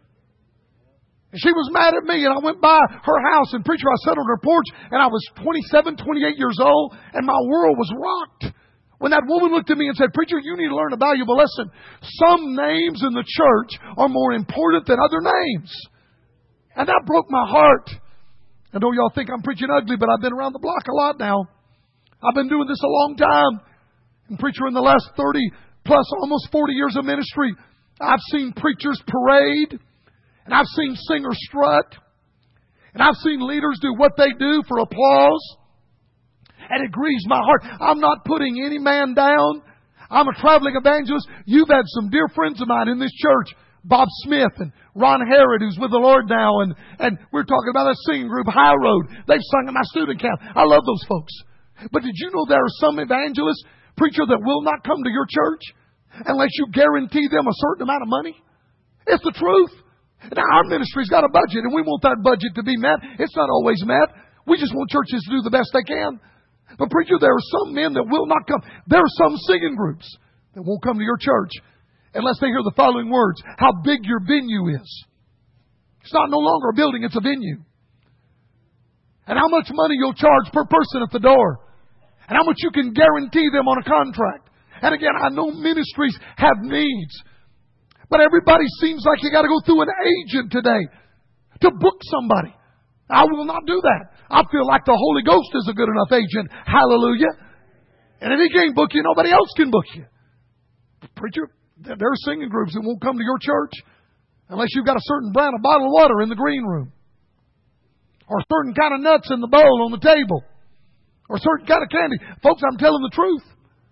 And she was mad at me, and I went by her house, and preacher, I sat on her porch, and I was twenty-seven, twenty-eight years old, and my world was rocked. When that woman looked at me and said, "Preacher, you need to learn a valuable lesson. Some names in the church are more important than other names." And that broke my heart. I know y'all think I'm preaching ugly, but I've been around the block a lot now. I've been doing this a long time. And preacher, in the last thirty plus, almost forty years of ministry, I've seen preachers parade. And I've seen singers strut. And I've seen leaders do what they do for applause. And it grieves my heart. I'm not putting any man down. I'm a traveling evangelist. You've had some dear friends of mine in this church. Bob Smith and Ron Herod, who's with the Lord now. And, and we're talking about a singing group, High Road. They've sung in my student camp. I love those folks. But did you know there are some evangelists, preacher, that will not come to your church unless you guarantee them a certain amount of money? It's the truth. Now, our ministry's got a budget, and we want that budget to be met. It's not always met. We just want churches to do the best they can. But preacher, there are some men that will not come. There are some singing groups that won't come to your church unless they hear the following words: how big your venue is. It's not no longer a building, it's a venue. And how much money you'll charge per person at the door. And how much you can guarantee them on a contract. And again, I know ministries have needs. But everybody seems like you got to go through an agent today to book somebody. I will not do that. I feel like the Holy Ghost is a good enough agent. Hallelujah. And if He can't book you, nobody else can book you. Preacher, there are singing groups that won't come to your church unless you've got a certain brand of bottled water in the green room. Or a certain kind of nuts in the bowl on the table. Or a certain kind of candy. Folks, I'm telling the truth.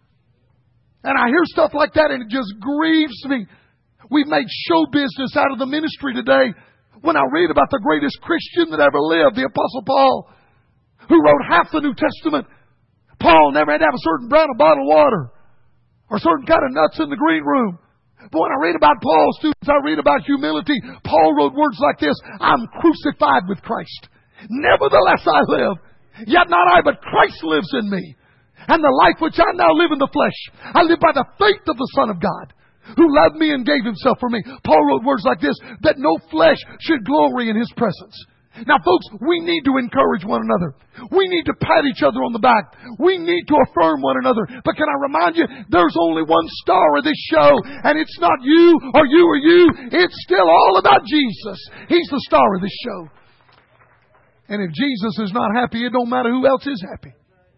And I hear stuff like that and it just grieves me. We've made show business out of the ministry today. When I read about the greatest Christian that ever lived, the Apostle Paul, who wrote half the New Testament, Paul never had to have a certain brand of bottled water or certain kind of nuts in the green room. But when I read about Paul, students, I read about humility. Paul wrote words like this: I'm crucified with Christ. Nevertheless I live, yet not I, but Christ lives in me. And the life which I now live in the flesh, I live by the faith of the Son of God, who loved me and gave Himself for me. Paul wrote words like this: that no flesh should glory in His presence. Now, folks, we need to encourage one another. We need to pat each other on the back. We need to affirm one another. But can I remind you, there's only one star of this show, and it's not you or you or you. It's still all about Jesus. He's the star of this show. And if Jesus is not happy, it don't matter who else is happy.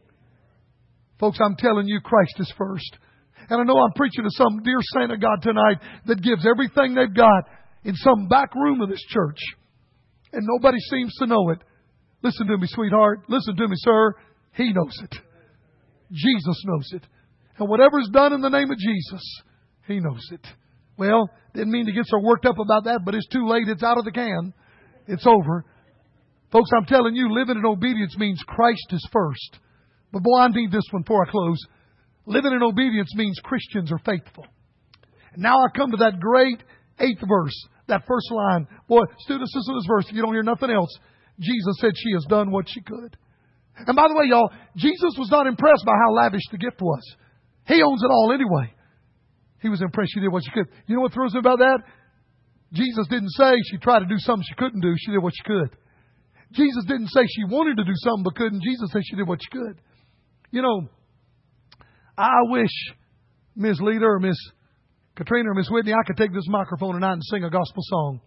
Folks, I'm telling you, Christ is first. And I know I'm preaching to some dear saint of God tonight that gives everything they've got in some back room of this church. And nobody seems to know it. Listen to me, sweetheart. Listen to me, sir. He knows it. Jesus knows it. And whatever's done in the name of Jesus, He knows it. Well, didn't mean to get so worked up about that, but it's too late. It's out of the can. It's over. Folks, I'm telling you, living in obedience means Christ is first. But boy, I need this one before I close. Living in obedience means Christians are faithful. And now I come to that great eighth verse, that first line. Boy, students, listen to this verse. If you don't hear nothing else, Jesus said she has done what she could. And by the way, y'all, Jesus was not impressed by how lavish the gift was. He owns it all anyway. He was impressed she did what she could. You know what throws me about that? Jesus didn't say she tried to do something she couldn't do. She did what she could. Jesus didn't say she wanted to do something but couldn't. Jesus said she did what she could. You know, I wish Miss Leader or Miss Katrina or Miss Whitney, I could take this microphone tonight and sing a gospel song.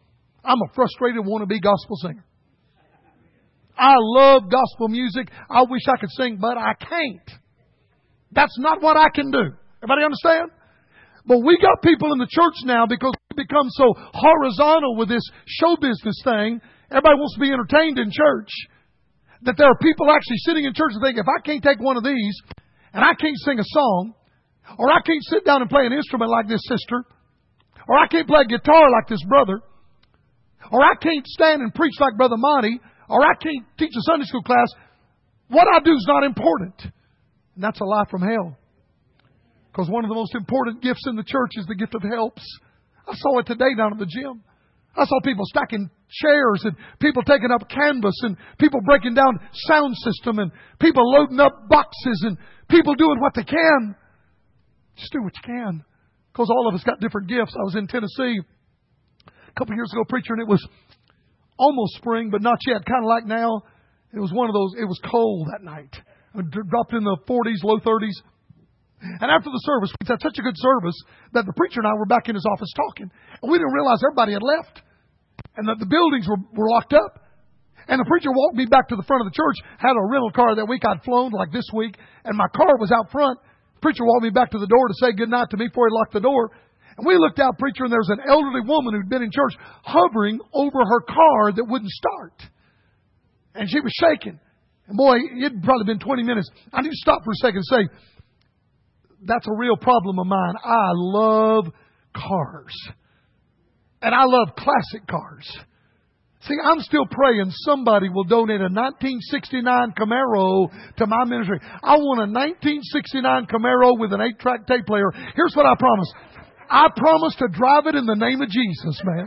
I'm a frustrated wannabe gospel singer. I love gospel music. I wish I could sing, but I can't. That's not what I can do. Everybody understand? But we got people in the church now because we become so horizontal with this show business thing. Everybody wants to be entertained in church. That there are people actually sitting in church and think, if I can't take one of these, and I can't sing a song, or I can't sit down and play an instrument like this sister, or I can't play a guitar like this brother, or I can't stand and preach like Brother Monty, or I can't teach a Sunday school class, what I do is not important. And that's a lie from hell. Because one of the most important gifts in the church is the gift of helps. I saw it today down at the gym. I saw people stacking chairs and people taking up canvas and people breaking down sound system and people loading up boxes and people doing what they can. Just do what you can. Because all of us got different gifts. I was in Tennessee a couple of years ago preaching. It was almost spring, but not yet. Kind of like now. It was one of those, it was cold that night. It dropped in the forties, low thirties. And after the service, we had such a good service that the preacher and I were back in his office talking. And we didn't realize everybody had left. And that the buildings were, were locked up. And the preacher walked me back to the front of the church, had a rental car that week I'd flown, like this week, and my car was out front. The preacher walked me back to the door to say goodnight to me before he locked the door. And we looked out, preacher, and there was an elderly woman who'd been in church hovering over her car that wouldn't start. And she was shaking. And boy, it'd probably been twenty minutes. I need to stop for a second and say, that's a real problem of mine. I love cars. And I love classic cars. See, I'm still praying somebody will donate a nineteen sixty-nine Camaro to my ministry. I want a nineteen sixty-nine Camaro with an eight-track tape player. Here's what I promise. I promise to drive it in the name of Jesus, man.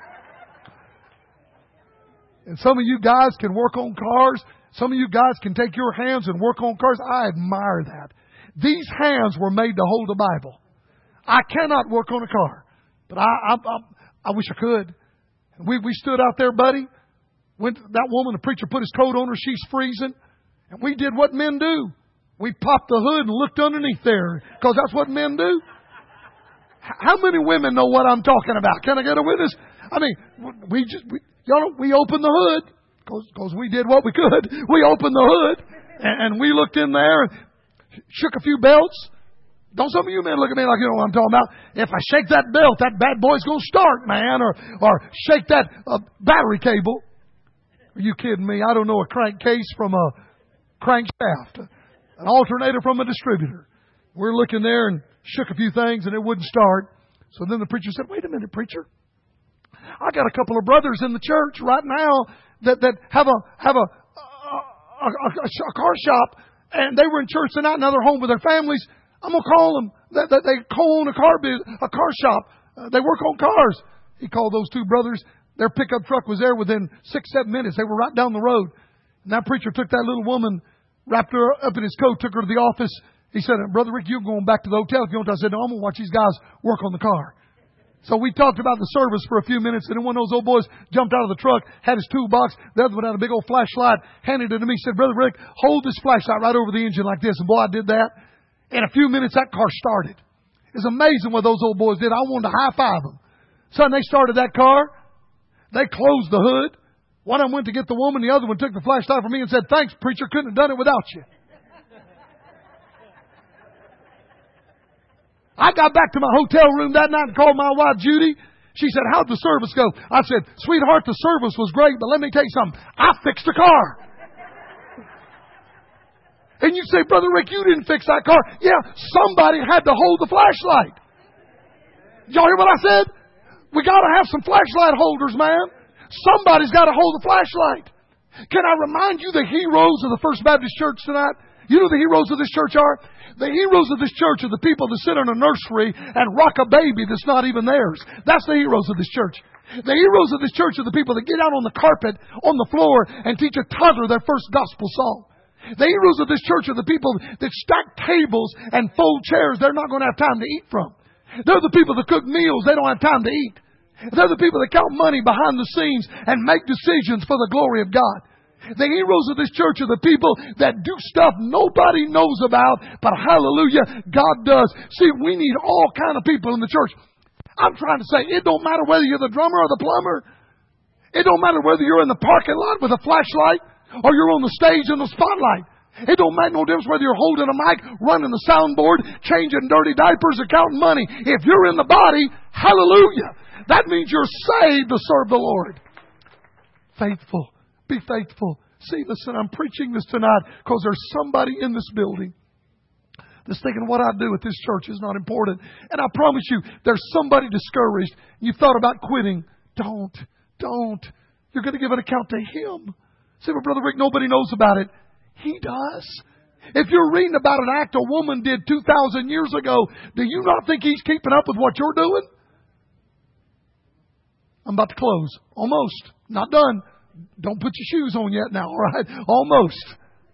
And some of you guys can work on cars. Some of you guys can take your hands and work on cars. I admire that. These hands were made to hold a Bible. I cannot work on a car, but I, I, I, I wish I could. We we stood out there, buddy. When that woman, the preacher, put his coat on her, she's freezing, and we did what men do. We popped the hood and looked underneath there because that's what men do. How many women know what I'm talking about? Can I get a witness? I mean, we just we, y'all know, we opened the hood because we did what we could. We opened the hood and, and we looked in there and shook a few belts. Don't some of you men look at me like you know what I'm talking about? If I shake that belt, that bad boy's going to start, man. Or or shake that uh, battery cable. Are you kidding me? I don't know a crankcase from a crankshaft. An alternator from a distributor. We're looking there and shook a few things and it wouldn't start. So then the preacher said, wait a minute, preacher. I got a couple of brothers in the church right now that, that have a have a, a, a, a car shop. And they were in church tonight, now they're home with their families. I'm going to call them. That, that they co-own a car biz, a car shop. Uh, they work on cars. He called those two brothers. Their pickup truck was there within six, seven minutes. They were right down the road. And that preacher took that little woman, wrapped her up in his coat, took her to the office. He said, Brother Rick, you're going back to the hotel if you want to. I said, no, I'm going to watch these guys work on the car. So we talked about the service for a few minutes, and then one of those old boys jumped out of the truck, had his toolbox, the other one had a big old flashlight, handed it to me, said, Brother Rick, hold this flashlight right over the engine like this. And boy, I did that. In a few minutes, that car started. It's amazing what those old boys did. I wanted to high-five them. Son, they started that car. They closed the hood. One of them went to get the woman. The other one took the flashlight from me and said, thanks, preacher, couldn't have done it without you. I got back to my hotel room that night and called my wife, Judy. She said, how'd the service go? I said, sweetheart, the service was great, but let me tell you something. I fixed the car. And you say, Brother Rick, you didn't fix that car. Yeah, somebody had to hold the flashlight. Y'all hear what I said? We got to have some flashlight holders, man. Somebody's got to hold the flashlight. Can I remind you the heroes of the First Baptist Church tonight? You know who the heroes of this church are? The heroes of this church are the people that sit in a nursery and rock a baby that's not even theirs. That's the heroes of this church. The heroes of this church are the people that get out on the carpet, on the floor, and teach a toddler their first gospel song. The heroes of this church are the people that stack tables and fold chairs they're not going to have time to eat from. They're the people that cook meals they don't have time to eat. They're the people that count money behind the scenes and make decisions for the glory of God. The heroes of this church are the people that do stuff nobody knows about, but hallelujah, God does. See, we need all kind of people in the church. I'm trying to say, it don't matter whether you're the drummer or the plumber. It don't matter whether you're in the parking lot with a flashlight or you're on the stage in the spotlight. It don't make no difference whether you're holding a mic, running the soundboard, changing dirty diapers, or counting money. If you're in the body, hallelujah. That means you're saved to serve the Lord. Faithful. Be faithful. See, listen, I'm preaching this tonight because there's somebody in this building that's thinking what I do at this church is not important. And I promise you, there's somebody discouraged. You thought about quitting. Don't. Don't. You're going to give an account to Him. See, but Brother Rick, nobody knows about it. He does. If you're reading about an act a woman did two thousand years ago, do you not think He's keeping up with what you're doing? I'm about to close. Almost. Not done. Don't put your shoes on yet now, all right? Almost.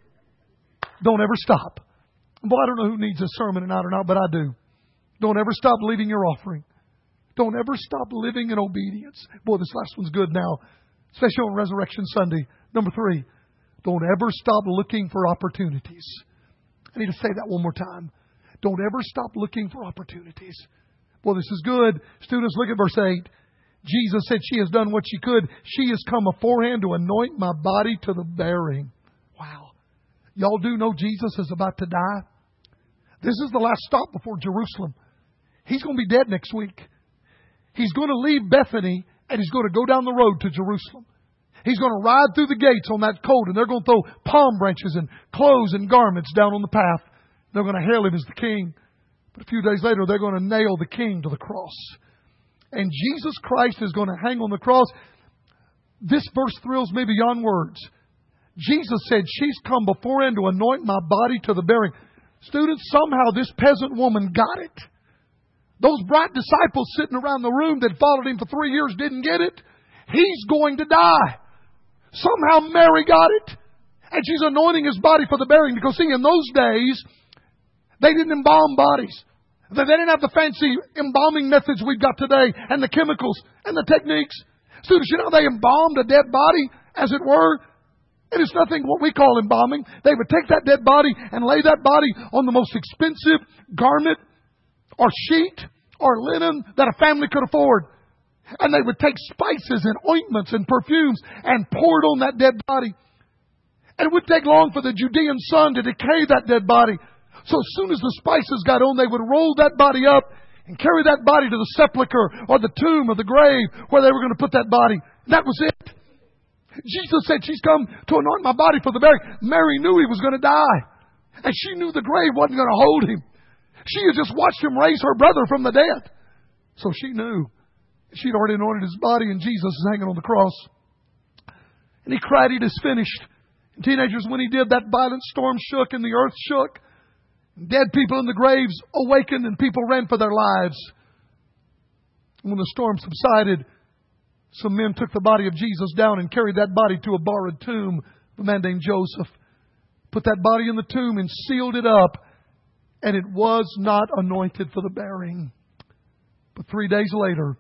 Don't ever stop. Boy, I don't know who needs a sermon tonight or not, but I do. Don't ever stop leading your offering. Don't ever stop living in obedience. Boy, this last one's good now, especially on Resurrection Sunday. Number three, don't ever stop looking for opportunities. I need to say that one more time. Don't ever stop looking for opportunities. Boy, this is good. Students, look at verse eight. Jesus said she has done what she could. She has come aforehand to anoint my body to the bearing. Wow. Y'all do know Jesus is about to die? This is the last stop before Jerusalem. He's going to be dead next week. He's going to leave Bethany and He's going to go down the road to Jerusalem. He's going to ride through the gates on that colt, and they're going to throw palm branches and clothes and garments down on the path. They're going to hail Him as the King. But a few days later, they're going to nail the King to the cross. And Jesus Christ is going to hang on the cross. This verse thrills me beyond words. Jesus said, she's come beforehand to anoint my body to the bearing. Students, somehow this peasant woman got it. Those bright disciples sitting around the room that followed Him for three years didn't get it. He's going to die. Somehow Mary got it. And she's anointing His body for the bearing. Because see, in those days, they didn't embalm bodies. They didn't have the fancy embalming methods we've got today, and the chemicals and the techniques. Students, you know, they embalmed a dead body, as it were. It is nothing what we call embalming. They would take that dead body and lay that body on the most expensive garment or sheet or linen that a family could afford. And they would take spices and ointments and perfumes and pour it on that dead body. And it wouldn't take long for the Judean sun to decay that dead body. So as soon as the spices got on, they would roll that body up and carry that body to the sepulcher or the tomb or the grave where they were going to put that body. And that was it. Jesus said, she's come to anoint my body for the burying. Mary knew He was going to die. And she knew the grave wasn't going to hold Him. She had just watched Him raise her brother from the dead. So she knew. She'd already anointed His body, and Jesus is hanging on the cross. And He cried, it is finished. And teenagers, when He did, that violent storm shook and the earth shook. Dead people in the graves awakened and people ran for their lives. When the storm subsided, some men took the body of Jesus down and carried that body to a borrowed tomb of a man named Joseph. Put that body in the tomb and sealed it up. And it was not anointed for the burying. But three days later,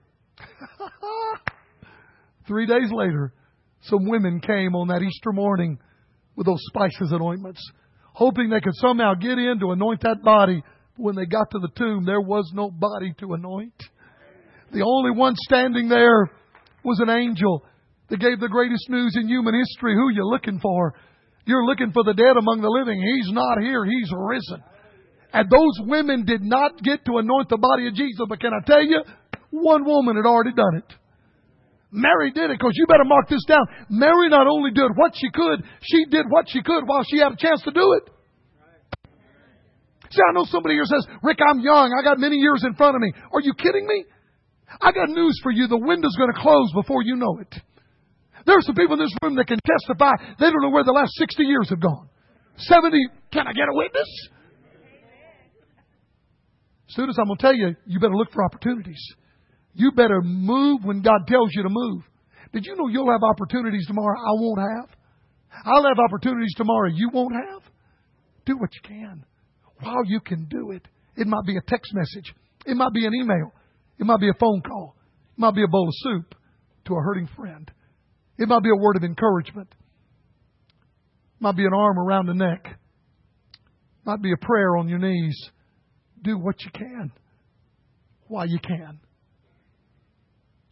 three days later, some women came on that Easter morning with those spices and ointments, hoping they could somehow get in to anoint that body. When they got to the tomb, there was no body to anoint. The only one standing there was an angel that gave the greatest news in human history. Who are you looking for? You're looking for the dead among the living. He's not here. He's risen. And those women did not get to anoint the body of Jesus. But can I tell you, one woman had already done it. Mary did it, because you better mark this down. Mary not only did what she could, she did what she could while she had a chance to do it. See, I know somebody here says, Rick, I'm young. I got many years in front of me. Are you kidding me? I got news for you. The window's going to close before you know it. There are some people in this room that can testify. They don't know where the last sixty years have gone. seventy, can I get a witness? Students, I'm going to tell you, you better look for opportunities. You better move when God tells you to move. Did you know you'll have opportunities tomorrow I won't have? I'll have opportunities tomorrow you won't have. Do what you can while you can do it. It might be a text message. It might be an email. It might be a phone call. It might be a bowl of soup to a hurting friend. It might be a word of encouragement. It might be an arm around the neck. It might be a prayer on your knees. Do what you can while you can.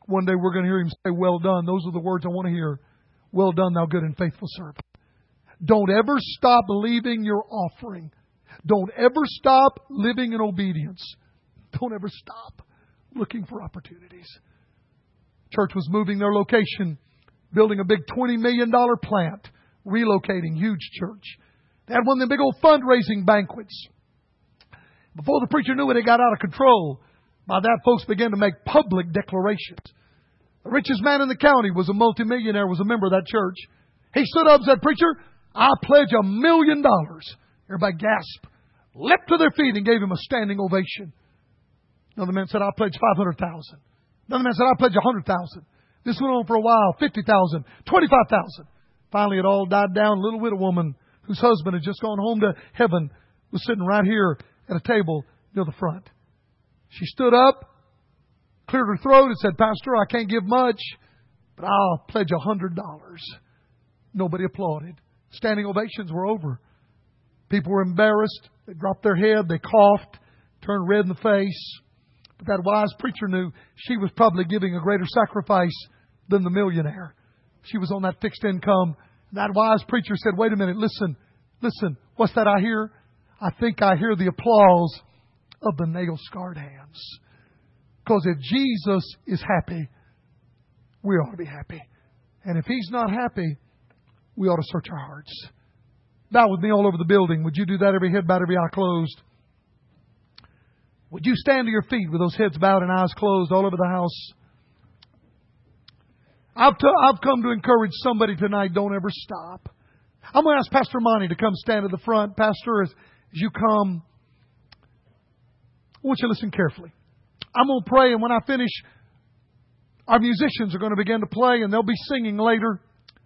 One day we're going to hear Him say, well done. Those are the words I want to hear. Well done, thou good and faithful servant. Don't ever stop leaving your offering. Don't ever stop living in obedience. Don't ever stop looking for opportunities. Church was moving their location, building a big twenty million dollars plant, relocating, huge church. They had one of them big old fundraising banquets. Before the preacher knew it, it got out of control. By that, folks began to make public declarations. The richest man in the county was a multimillionaire, was a member of that church. He stood up and said, preacher, I pledge a million dollars. Everybody gasped, leapt to their feet and gave him a standing ovation. Another man said, I pledge five hundred thousand dollars. Another man said, I pledge one hundred thousand dollars. This went on for a while, fifty thousand dollars, twenty-five thousand dollars. Finally, it all died down. A little widow woman whose husband had just gone home to heaven was sitting right here at a table near the front. She stood up, cleared her throat and said, Pastor, I can't give much, but I'll pledge one hundred dollars. Nobody applauded. Standing ovations were over. People were embarrassed. They dropped their head. They coughed, turned red in the face. But that wise preacher knew she was probably giving a greater sacrifice than the millionaire. She was on that fixed income. And that wise preacher said, wait a minute, listen, listen, what's that I hear? I think I hear the applause of the nail-scarred hands. Because if Jesus is happy, we ought to be happy. And if He's not happy, we ought to search our hearts. Bow with me all over the building. Would you do that? Every head bowed, every eye closed. Would you stand to your feet with those heads bowed and eyes closed all over the house? I've, t- I've come to encourage somebody tonight, don't ever stop. I'm going to ask Pastor Monty to come stand at the front. Pastor, as, as you come, I want you to listen carefully. I'm going to pray, and when I finish, our musicians are going to begin to play, and they'll be singing later.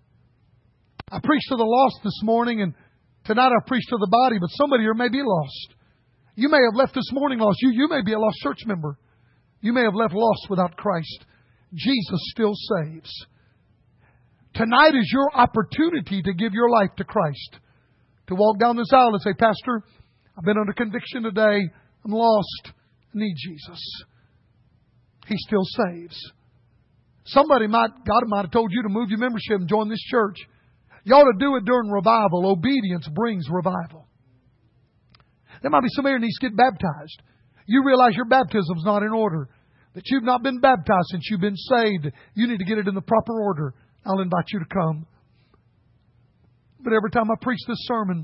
I preached to the lost this morning, and tonight I preached to the body, but somebody here may be lost. You may have left this morning lost. You, you may be a lost church member. You may have left lost without Christ. Jesus still saves. Tonight is your opportunity to give your life to Christ. To walk down this aisle and say, Pastor, I've been under conviction today. I'm lost. I need Jesus. He still saves. Somebody might, God might have told you to move your membership and join this church. You ought to do it during revival. Obedience brings revival. There might be somebody who needs to get baptized. You realize your baptism's not in order. That you've not been baptized since you've been saved. You need to get it in the proper order. I'll invite you to come. But every time I preach this sermon,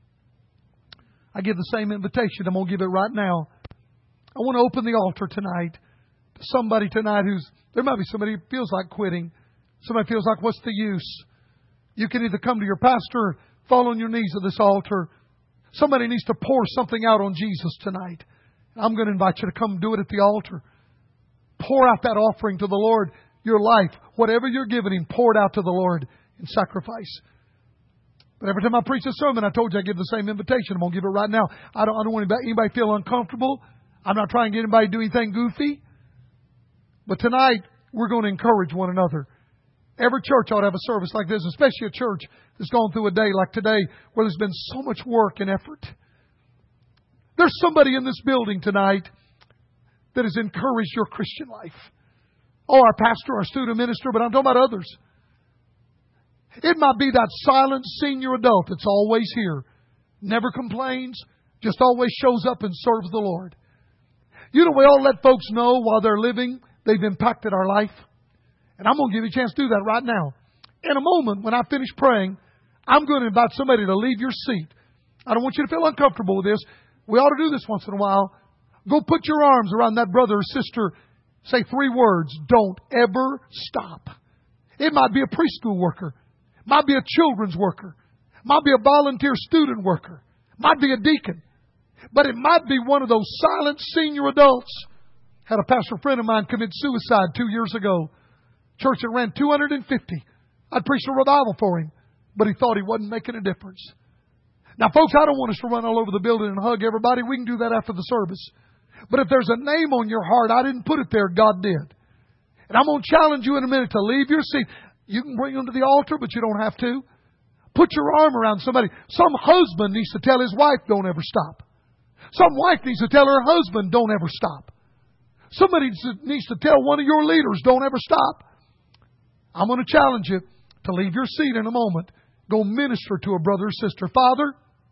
I give the same invitation. I'm going to give it right now. I want to open the altar tonight to somebody tonight who's, there might be somebody who feels like quitting. Somebody feels like, what's the use? You can either come to your pastor, fall on your knees at this altar. Somebody needs to pour something out on Jesus tonight. I'm going to invite you to come do it at the altar. Pour out that offering to the Lord. Your life, whatever you're giving Him, pour it out to the Lord in sacrifice. But every time I preach a sermon, I told you I give the same invitation. I'm going to give it right now. I don't, I don't want anybody, anybody feel uncomfortable. I'm not trying to get anybody to do anything goofy. But tonight, we're going to encourage one another. Every church ought to have a service like this, especially a church that's gone through a day like today where there's been so much work and effort. There's somebody in this building tonight that has encouraged your Christian life. Oh, our pastor, our student minister, but I'm talking about others. It might be that silent senior adult that's always here, never complains, just always shows up and serves the Lord. You know, we all let folks know while they're living they've impacted our life. And I'm going to give you a chance to do that right now. In a moment, when I finish praying, I'm going to invite somebody to leave your seat. I don't want you to feel uncomfortable with this. We ought to do this once in a while. Go put your arms around that brother or sister. Say three words. Don't ever stop. It might be a preschool worker. Might be a children's worker. Might be a volunteer student worker. Might be a deacon. But it might be one of those silent senior adults. Had a pastor friend of mine commit suicide two years ago. Church that ran two hundred fifty. I'd preached a revival for him, but he thought he wasn't making a difference. Now, folks, I don't want us to run all over the building and hug everybody. We can do that after the service. But if there's a name on your heart, I didn't put it there, God did. And I'm going to challenge you in a minute to leave your seat. You can bring them to the altar, but you don't have to. Put your arm around somebody. Some husband needs to tell his wife, don't ever stop. Some wife needs to tell her husband, don't ever stop. Somebody needs to tell one of your leaders, don't ever stop. I'm going to challenge you to leave your seat in a moment. Go minister to a brother or sister. Father,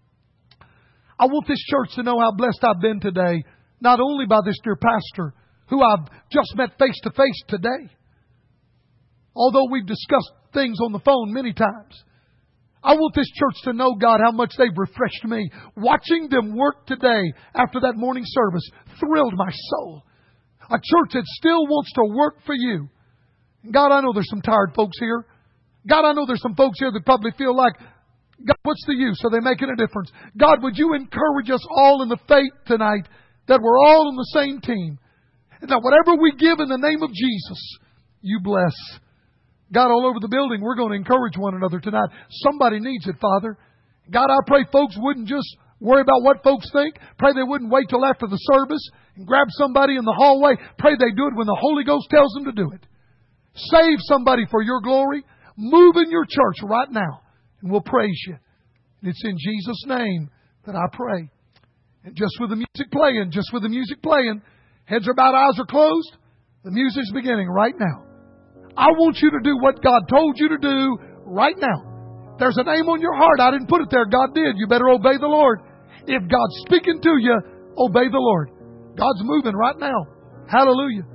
I want this church to know how blessed I've been today, not only by this dear pastor who I've just met face to face today, although we've discussed things on the phone many times. I want this church to know, God, how much they've refreshed me. Watching them work today after that morning service thrilled my soul. A church that still wants to work for you. God, I know there's some tired folks here. God, I know there's some folks here that probably feel like, God, what's the use? Are they making a difference? God, would you encourage us all in the faith tonight that we're all on the same team? And that whatever we give in the name of Jesus, you bless. God, all over the building, we're going to encourage one another tonight. Somebody needs it, Father. God, I pray folks wouldn't just worry about what folks think. Pray they wouldn't wait till after the service and grab somebody in the hallway. Pray they do it when the Holy Ghost tells them to do it. Save somebody for your glory. Move in your church right now. And we'll praise you. And it's in Jesus' name that I pray. And just with the music playing, just with the music playing, heads are bowed, eyes are closed. The music's beginning right now. I want you to do what God told you to do right now. There's a name on your heart. I didn't put it there. God did. You better obey the Lord. If God's speaking to you, obey the Lord. God's moving right now. Hallelujah.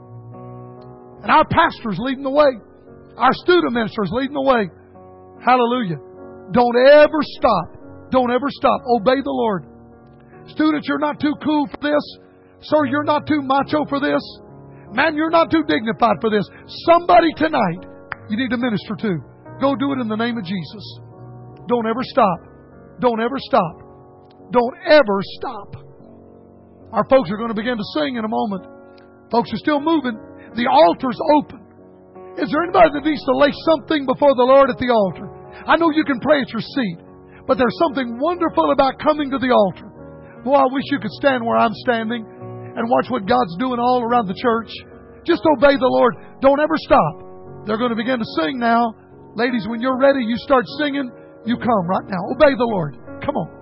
And our pastor's leading the way. Our student minister's leading the way. Hallelujah. Don't ever stop. Don't ever stop. Obey the Lord. Students, you're not too cool for this. Sir, you're not too macho for this. Man, you're not too dignified for this. Somebody tonight you need to minister to. Go do it in the name of Jesus. Don't ever stop. Don't ever stop. Don't ever stop. Our folks are going to begin to sing in a moment. Folks are still moving. The altar's open. Is there anybody that needs to lay something before the Lord at the altar? I know you can pray at your seat, but there's something wonderful about coming to the altar. Boy, I wish you could stand where I'm standing and watch what God's doing all around the church. Just obey the Lord. Don't ever stop. They're going to begin to sing now. Ladies, when you're ready, you start singing. You come right now. Obey the Lord. Come on.